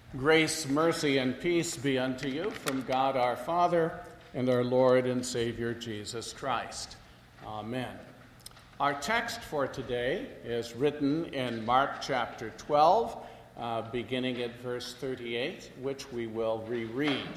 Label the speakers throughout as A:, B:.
A: Grace, mercy, and peace be unto you from God our Father and our Lord and Savior Jesus Christ. Amen. Our text for today is written in Mark chapter 12, beginning at verse 38, which we will reread.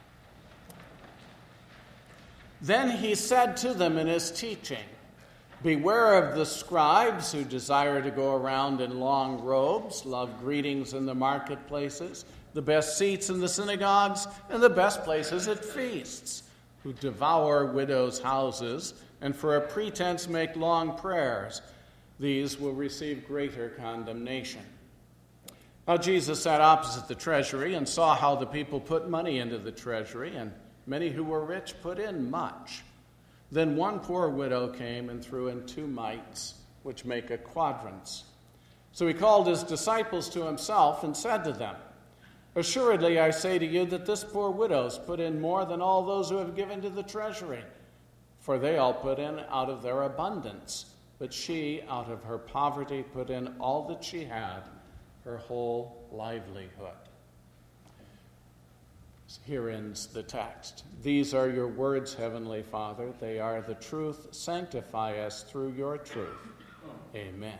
A: Then he said to them in his teaching, "Beware of the scribes who desire to go around in long robes, love greetings in the marketplaces, the best seats in the synagogues, and the best places at feasts, who devour widows' houses, and for a pretense make long prayers. These will receive greater condemnation." Now Jesus sat opposite the treasury and saw how the people put money into the treasury, and many who were rich put in much. Then one poor widow came and threw in 2 mites, which make a quadrans. So he called his disciples to himself and said to them, "Assuredly I say to you that this poor widow's put in more than all those who have given to the treasury. For they all put in out of their abundance, but she, out of her poverty, put in all that she had, her whole livelihood." Here ends the text. These are your words, Heavenly Father. They are the truth. Sanctify us through your truth. Amen.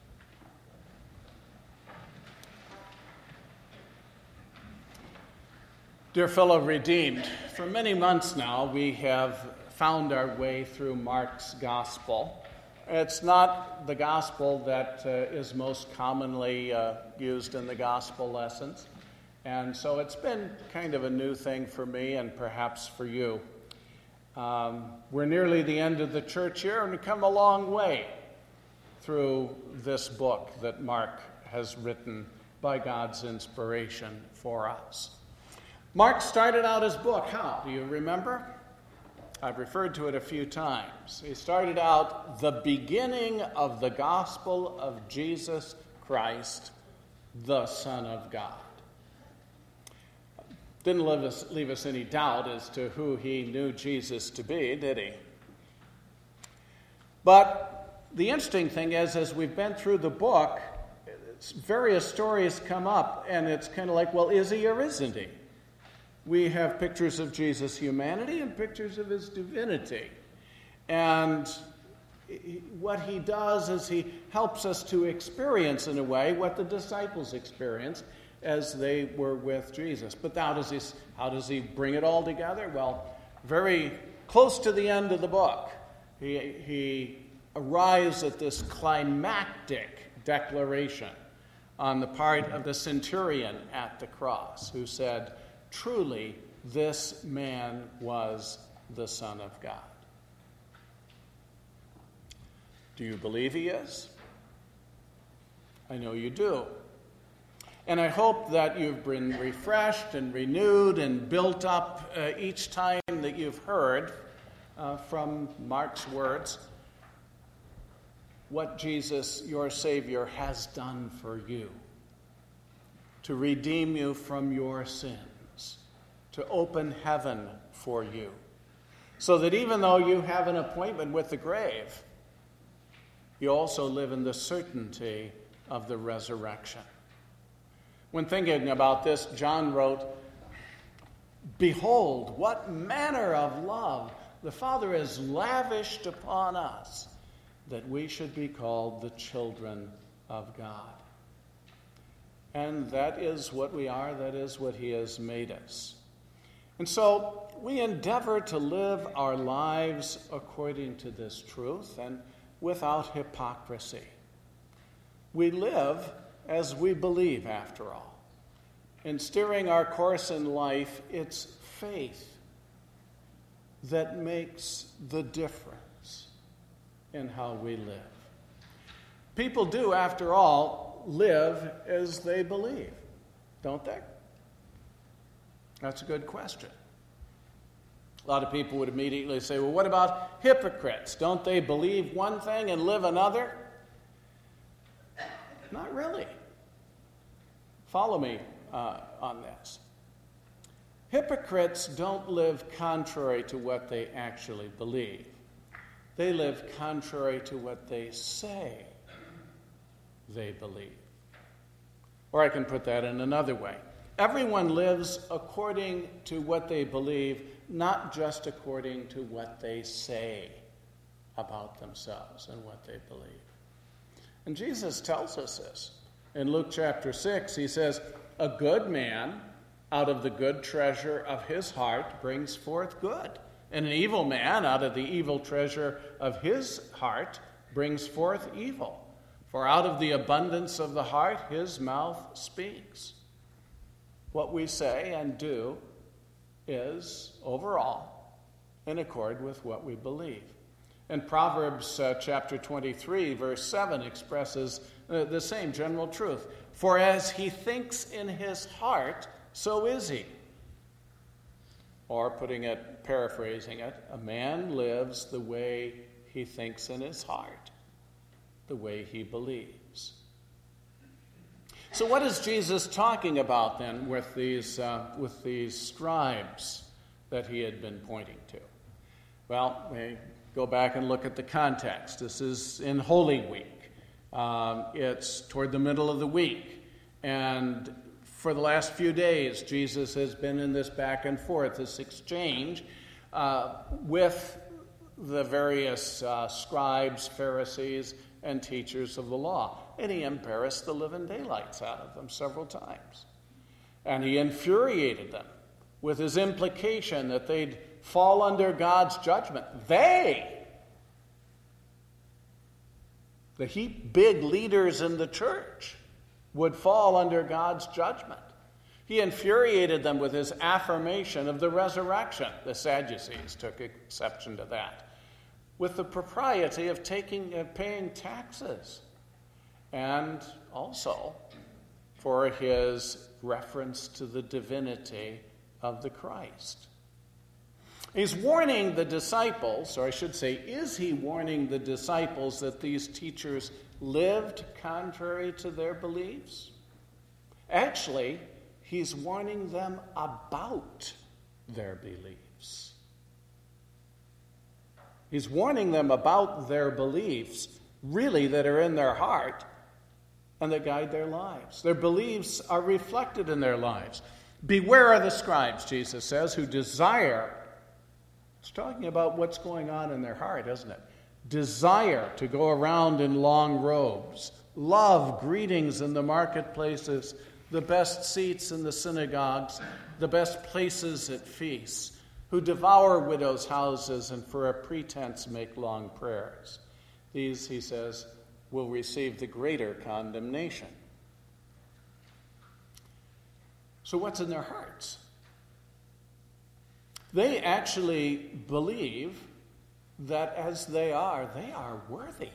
A: Dear fellow redeemed, for many months now we have found our way through Mark's gospel. It's not the gospel that is most commonly used in the gospel lessons. And so it's been kind of a new thing for me and perhaps for you. We're nearly the end of the church year, and we've come a long way through this book that Mark has written by God's inspiration for us. Mark started out his book. How? Do you remember? I've referred to it a few times. He started out the beginning of the gospel of Jesus Christ, the Son of God. Didn't leave us any doubt as to who he knew Jesus to be, did he? But the interesting thing is, as we've been through the book, various stories come up, and it's kind of like, well, is he or isn't he? We have pictures of Jesus' humanity and pictures of his divinity. And what he does is he helps us to experience, in a way, what the disciples experienced as they were with Jesus. But how does he bring it all together? Well, very close to the end of the book, he arrives at this climactic declaration on the part of the centurion at the cross, who said, "Truly, this man was the Son of God." Do you believe he is? I know you do. And I hope that you've been refreshed and renewed and built up each time that you've heard from Mark's words what Jesus, your Savior, has done for you to redeem you from your sins, to open heaven for you, so that even though you have an appointment with the grave, you also live in the certainty of the resurrection. When thinking about this, John wrote, "Behold, what manner of love the Father has lavished upon us, that we should be called the children of God." And that is what we are. That is what he has made us. And so we endeavor to live our lives according to this truth and without hypocrisy. We live as we believe, after all. In steering our course in life, it's faith that makes the difference in how we live. People do, after all, live as they believe, don't they? That's a good question. A lot of people would immediately say, well, what about hypocrites? Don't they believe one thing and live another? Not really. Follow me on this. Hypocrites don't live contrary to what they actually believe. They live contrary to what they say they believe. Or I can put that in another way. Everyone lives according to what they believe, not just according to what they say about themselves and what they believe. And Jesus tells us this. In Luke chapter 6, he says, "A good man out of the good treasure of his heart brings forth good, and an evil man out of the evil treasure of his heart brings forth evil. For out of the abundance of the heart his mouth speaks." What we say and do is, overall, in accord with what we believe. And Proverbs chapter 23, verse 7 expresses the same general truth. "For as he thinks in his heart, so is he." Or paraphrasing it, a man lives the way he thinks in his heart, the way he believes. So what is Jesus talking about then with these scribes that he had been pointing to? Well, we go back and look at the context. This is in Holy Week. It's toward the middle of the week. And for the last few days, Jesus has been in this back and forth, this exchange with the various scribes, Pharisees, and teachers of the law. And he embarrassed the living daylights out of them several times. And he infuriated them with his implication that they'd fall under God's judgment. The big leaders in the church, would fall under God's judgment. He infuriated them with his affirmation of the resurrection. The Sadducees took exception to that. With the propriety of paying taxes. And also for his reference to the divinity of the Christ. He's warning the disciples, or I should say, is he warning the disciples that these teachers lived contrary to their beliefs? Actually, he's warning them about their beliefs. He's warning them about their beliefs, really, that are in their heart and that guide their lives. Their beliefs are reflected in their lives. Beware of the scribes, Jesus says, who desire. It's talking about what's going on in their heart, isn't it? Desire to go around in long robes, love greetings in the marketplaces, the best seats in the synagogues, the best places at feasts, who devour widows' houses and for a pretense make long prayers. These, he says, will receive the greater condemnation. So what's in their hearts? They actually believe that as they are worthy.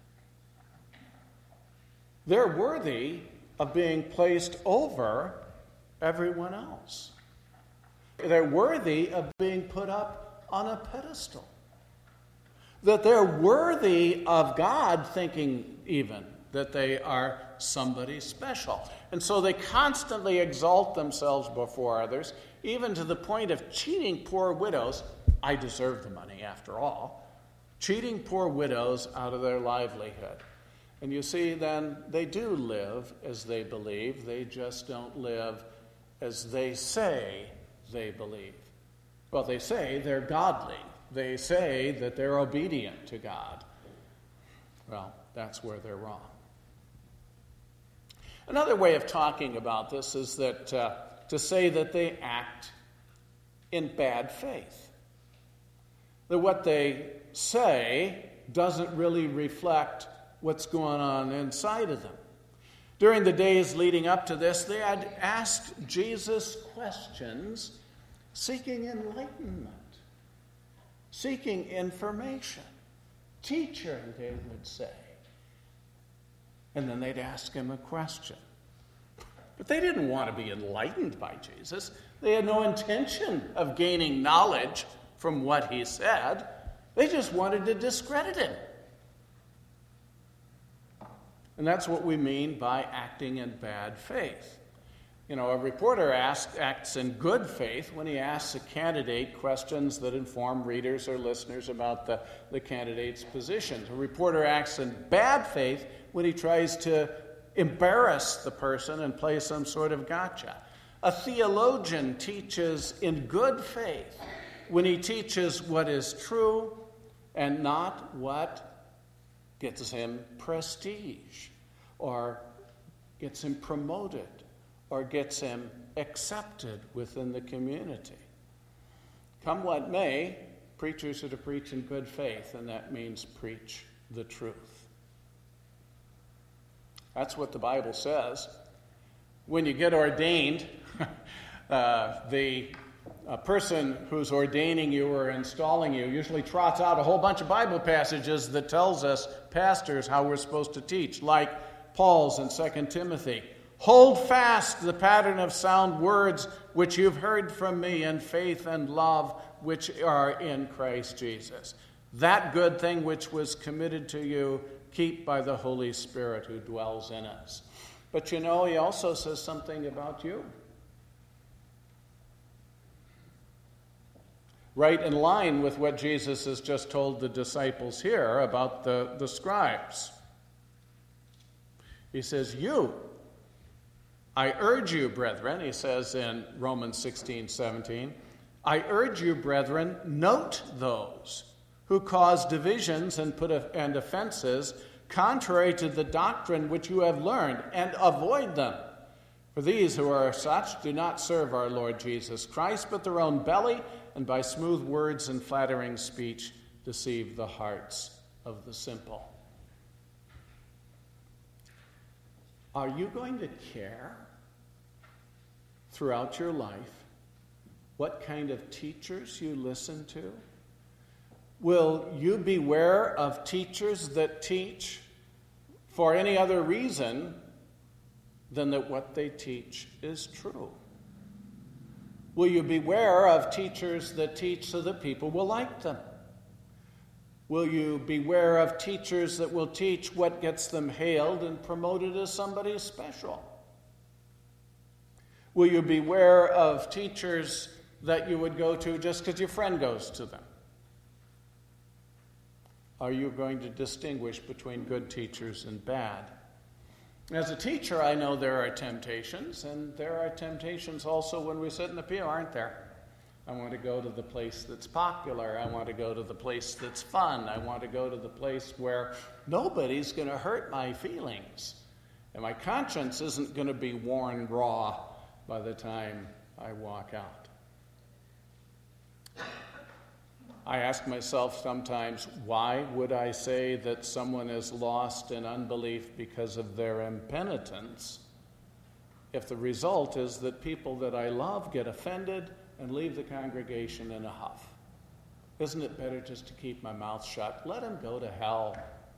A: They're worthy of being placed over everyone else. They're worthy of being put up on a pedestal. That they're worthy of God thinking even that they are somebody special. And so they constantly exalt themselves before others, even to the point of cheating poor widows. I deserve the money, after all. Cheating poor widows out of their livelihood. And you see, then, they do live as they believe. They just don't live as they say they believe. Well, they say they're godly. They say that they're obedient to God. Well, that's where they're wrong. Another way of talking about this is that to say that they act in bad faith. That what they say doesn't really reflect what's going on inside of them. During the days leading up to this, they had asked Jesus questions seeking enlightenment, seeking information. Teacher, they would say. And then they'd ask him a question. But they didn't want to be enlightened by Jesus. They had no intention of gaining knowledge from what he said. They just wanted to discredit him. And that's what we mean by acting in bad faith. You know, a reporter acts in good faith when he asks a candidate questions that inform readers or listeners about the candidate's positions. A reporter acts in bad faith when he tries to embarrass the person and play some sort of gotcha. A theologian teaches in good faith when he teaches what is true and not what gets him prestige or gets him promoted or gets him accepted within the community. Come what may, preachers are to preach in good faith, and that means preach the truth. That's what the Bible says. When you get ordained, the person who's ordaining you or installing you usually trots out a whole bunch of Bible passages that tells us, pastors, how we're supposed to teach, like Paul's in 2 Timothy. Hold fast the pattern of sound words which you've heard from me in faith and love which are in Christ Jesus. That good thing which was committed to you, keep by the Holy Spirit who dwells in us. But he also says something about you. Right in line with what Jesus has just told the disciples here about the scribes. He says, I urge you, brethren, he says in Romans 16:17, I urge you, brethren, note those who cause divisions and offenses contrary to the doctrine which you have learned, and avoid them. For these who are such do not serve our Lord Jesus Christ, but their own belly, and by smooth words and flattering speech deceive the hearts of the simple. Are you going to care throughout your life what kind of teachers you listen to? Will you beware of teachers that teach for any other reason than that what they teach is true? Will you beware of teachers that teach so that people will like them? Will you beware of teachers that will teach what gets them hailed and promoted as somebody special? Will you beware of teachers that you would go to just because your friend goes to them? Are you going to distinguish between good teachers and bad? As a teacher, I know there are temptations, and there are temptations also when we sit in the pew, aren't there? I want to go to the place that's popular. I want to go to the place that's fun. I want to go to the place where nobody's going to hurt my feelings. And my conscience isn't going to be worn raw by the time I walk out. I ask myself sometimes, why would I say that someone is lost in unbelief because of their impenitence if the result is that people that I love get offended and leave the congregation in a huff? Isn't it better just to keep my mouth shut? Let them go to hell.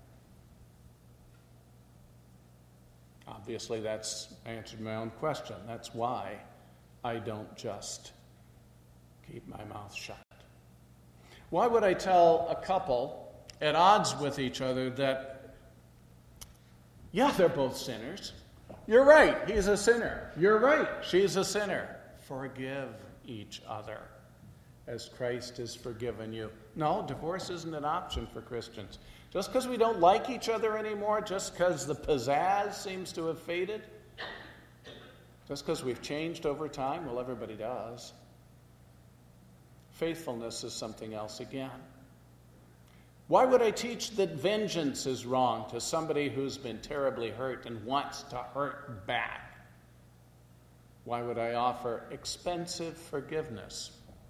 A: Obviously, that's answered my own question. That's why I don't just keep my mouth shut. Why would I tell a couple at odds with each other that, yeah, they're both sinners. You're right, he's a sinner. You're right, she's a sinner. Forgive each other as Christ has forgiven you. No, divorce isn't an option for Christians. Just because we don't like each other anymore, just because the pizzazz seems to have faded, just because we've changed over time, well, everybody does. Faithfulness is something else again. Why would I teach that vengeance is wrong to somebody who's been terribly hurt and wants to hurt back? Why would I offer expensive forgiveness?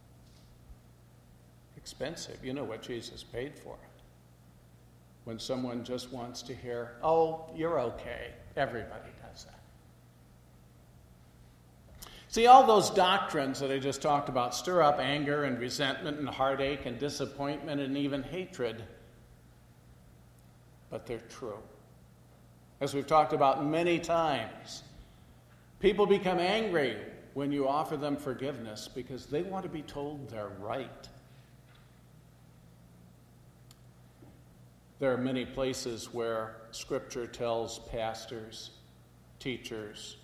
A: Expensive. You know what Jesus paid for it. When someone just wants to hear, oh, you're okay. Everybody does that. See, all those doctrines that I just talked about stir up anger and resentment and heartache and disappointment and even hatred. But they're true. As we've talked about many times, people become angry when you offer them forgiveness because they want to be told they're right. There are many places where Scripture tells pastors, teachers,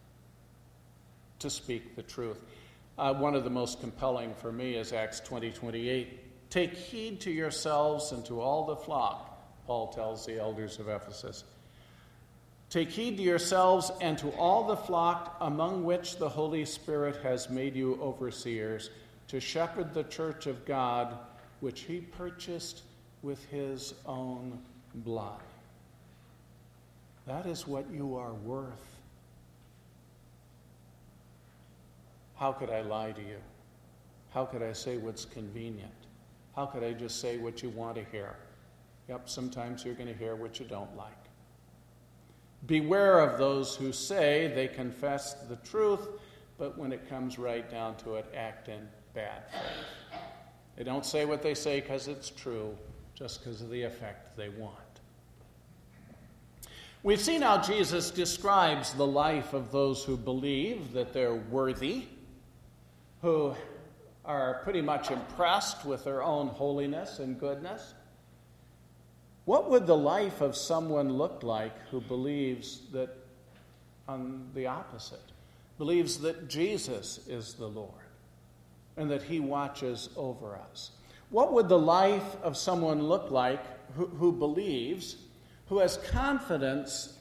A: to speak the truth. One of the most compelling for me is Acts 20:28. Take heed to yourselves and to all the flock, Paul tells the elders of Ephesus. Take heed to yourselves and to all the flock among which the Holy Spirit has made you overseers, to shepherd the church of God, which he purchased with his own blood. That is what you are worth. How could I lie to you? How could I say what's convenient? How could I just say what you want to hear? Yep, sometimes you're going to hear what you don't like. Beware of those who say they confess the truth, but when it comes right down to it, act in bad faith. They don't say what they say because it's true, just because of the effect they want. We've seen how Jesus describes the life of those who believe that they're worthy, who are pretty much impressed with their own holiness and goodness. What would the life of someone look like who believes that, on the opposite, believes that Jesus is the Lord and that he watches over us? What would the life of someone look like who believes, who has confidence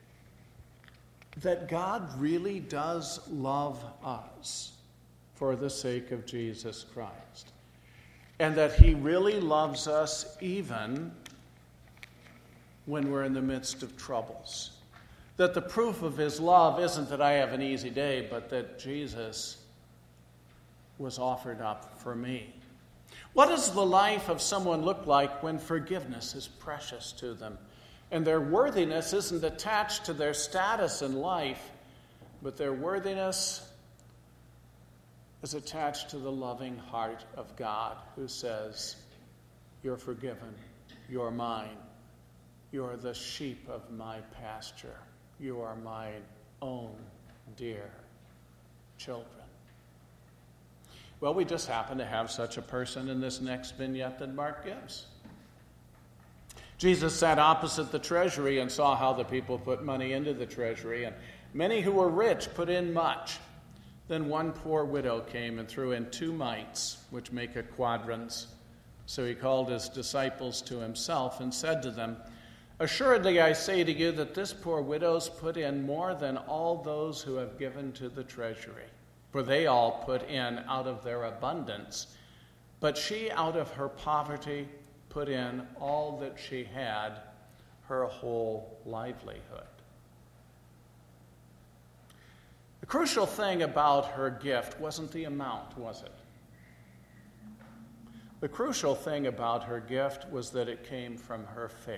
A: that God really does love us for the sake of Jesus Christ, and that he really loves us even when we're in the midst of troubles? That the proof of his love isn't that I have an easy day, but that Jesus was offered up for me. What does the life of someone look like when forgiveness is precious to them, and their worthiness isn't attached to their status in life, but their worthiness is attached to the loving heart of God, who says, "You're forgiven, you're mine. You are the sheep of my pasture. You are my own dear children." Well, we just happen to have such a person in this next vignette that Mark gives. Jesus sat opposite the treasury and saw how the people put money into the treasury, and many who were rich put in much. Then one poor widow came and threw in 2 mites, which make a quadrans. So he called his disciples to himself and said to them, "Assuredly I say to you that this poor widow's put in more than all those who have given to the treasury. For they all put in out of their abundance, but she out of her poverty put in all that she had, her whole livelihood." The crucial thing about her gift wasn't the amount, was it? The crucial thing about her gift was that it came from her faith.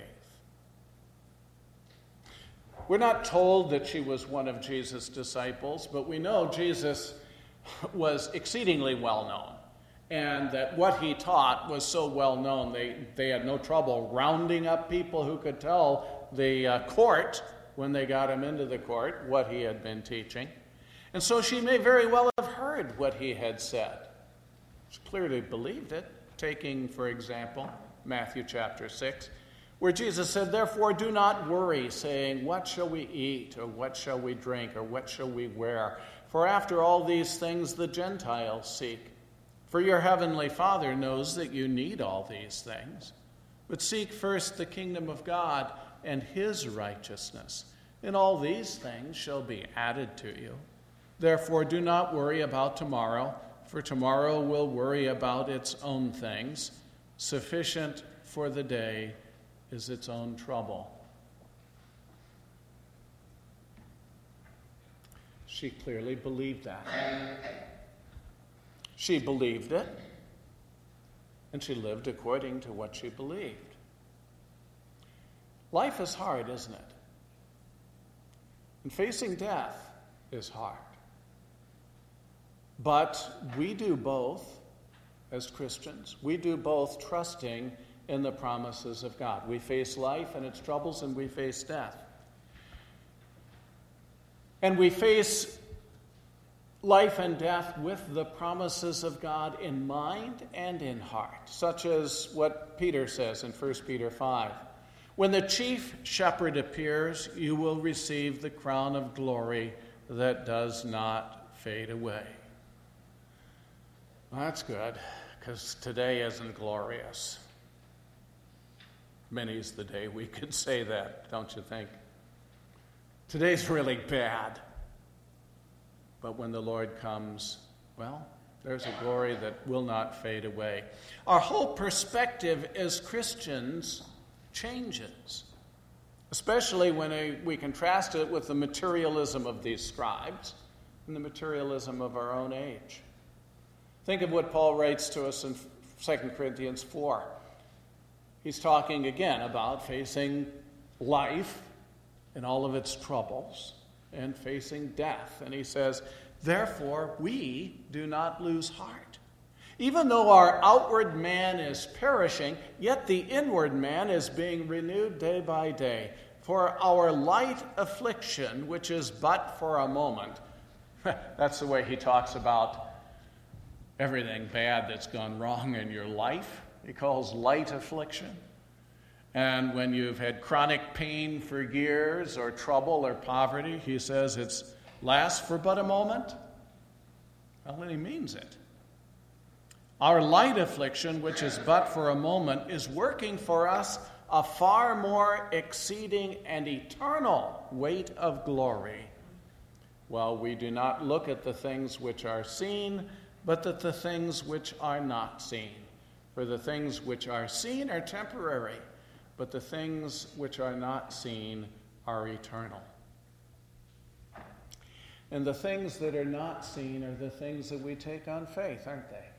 A: We're not told that she was one of Jesus' disciples, but we know Jesus was exceedingly well known, and that what he taught was so well known they had no trouble rounding up people who could tell the court, when they got him into the court, what he had been teaching. And so she may very well have heard what he had said. She clearly believed it, taking, for example, Matthew chapter 6, where Jesus said, "Therefore do not worry, saying, 'What shall we eat, or what shall we drink, or what shall we wear? For after all these things the Gentiles seek. For your heavenly Father knows that you need all these things. But seek first the kingdom of God and his righteousness, and all these things shall be added to you. Therefore do not worry about tomorrow, for tomorrow will worry about its own things. Sufficient for the day is its own trouble." She clearly believed that. She believed it, and she lived according to what she believed. Life is hard, isn't it? And facing death is hard. But we do both as Christians. We do both trusting in the promises of God. We face life and its troubles, and we face death. And we face life and death with the promises of God in mind and in heart, such as what Peter says in 1 Peter 5. "When the chief shepherd appears, you will receive the crown of glory that does not fade away." Well, that's good, because today isn't glorious. Many's the day we could say that, don't you think? Today's really bad. But when the Lord comes, well, there's a glory that will not fade away. Our whole perspective as Christians changes, especially when we contrast it with the materialism of these scribes and the materialism of our own age. Think of what Paul writes to us in 2 Corinthians 4. He's talking again about facing life and all of its troubles and facing death. And he says, therefore, we do not lose heart. Even though our outward man is perishing, yet the inward man is being renewed day by day. For our light affliction, which is but for a moment, that's the way he talks about everything bad that's gone wrong in your life. He calls light affliction. And when you've had chronic pain for years or trouble or poverty, he says it lasts for but a moment. Well, then he means it. Our light affliction, which is but for a moment, is working for us a far more exceeding and eternal weight of glory. While we do not look at the things which are seen, but at the things which are not seen. For the things which are seen are temporary, but the things which are not seen are eternal. And the things that are not seen are the things that we take on faith, aren't they?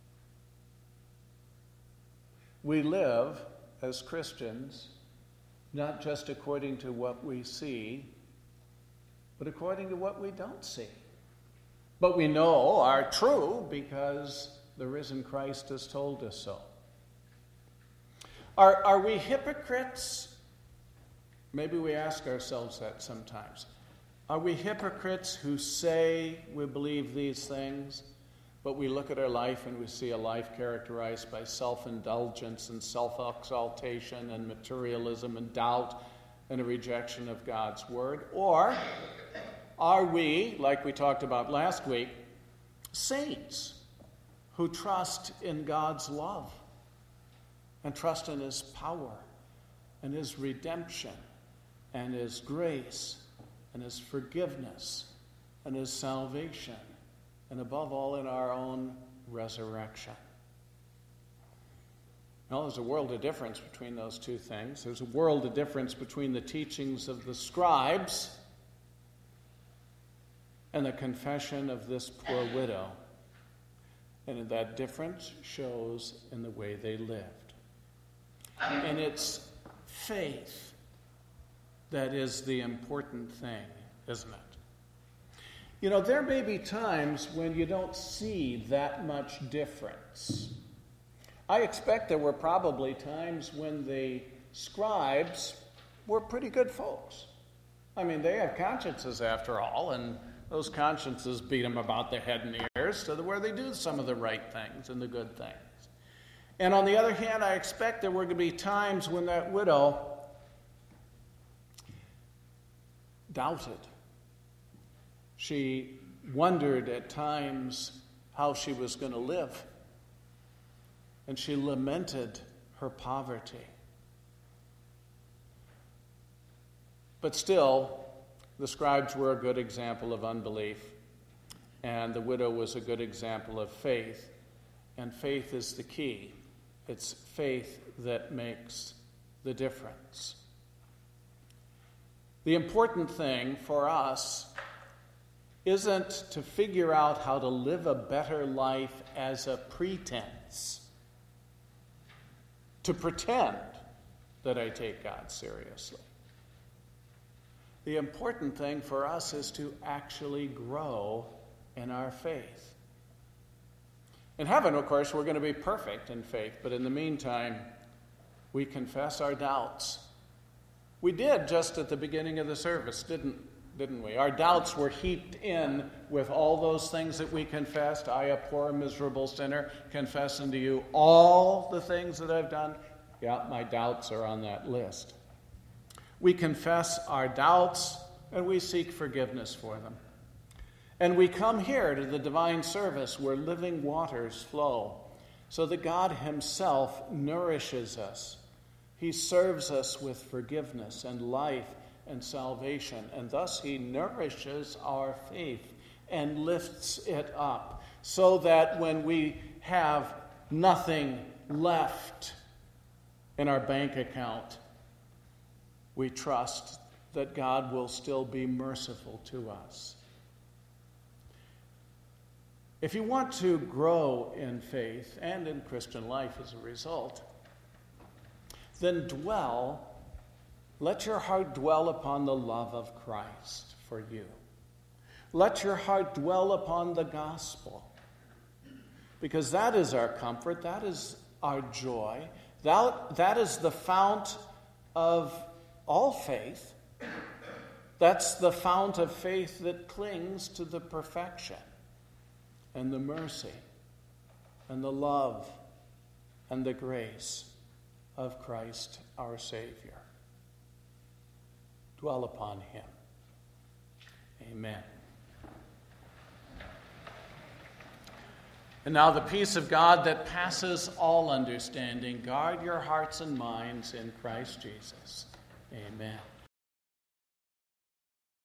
A: We live as Christians not just according to what we see, but according to what we don't see. But we know are true because the risen Christ has told us so. Are we hypocrites? Maybe we ask ourselves that sometimes. Are we hypocrites who say we believe these things, but we look at our life and we see a life characterized by self-indulgence and self-exaltation and materialism and doubt and a rejection of God's word? Or are we, like we talked about last week, saints who trust in God's love and trust in his power and his redemption and his grace and his forgiveness and his salvation, and above all in our own resurrection? Now, there's a world of difference between those two things. There's a world of difference between the teachings of the scribes and the confession of this poor widow. And that difference shows in the way they lived. And it's faith that is the important thing, isn't it? You know, there may be times when you don't see that much difference. I expect there were probably times when the scribes were pretty good folks. I mean, they had consciences after all, and those consciences beat them about the head and ears to where they do some of the right things and the good things. And on the other hand, I expect there were going to be times when that widow doubted. She wondered at times how she was going to live. And she lamented her poverty. But still, the scribes were a good example of unbelief, and the widow was a good example of faith. And faith is the key. It's faith that makes the difference. The important thing for us isn't to figure out how to live a better life as a pretense, to pretend that I take God seriously. The important thing for us is to actually grow in our faith. In heaven, of course, we're going to be perfect in faith, but in the meantime, we confess our doubts. We did just at the beginning of the service, didn't we? Our doubts were heaped in with all those things that we confessed. I, a poor, miserable sinner, confess unto you all the things that I've done. Yeah, my doubts are on that list. We confess our doubts and we seek forgiveness for them. And we come here to the divine service where living waters flow so that God himself nourishes us. He serves us with forgiveness and life and salvation. And thus he nourishes our faith and lifts it up so that when we have nothing left in our bank account, we trust that God will still be merciful to us. If you want to grow in faith and in Christian life as a result, then let your heart dwell upon the love of Christ for you. Let your heart dwell upon the gospel, because that is our comfort, that is our joy, that is the fount of all faith. That's the fount of faith that clings to the perfection and the mercy and the love and the grace of Christ our Savior. Dwell upon him. Amen. And now the peace of God that passes all understanding, guard your hearts and minds in Christ Jesus. Amen.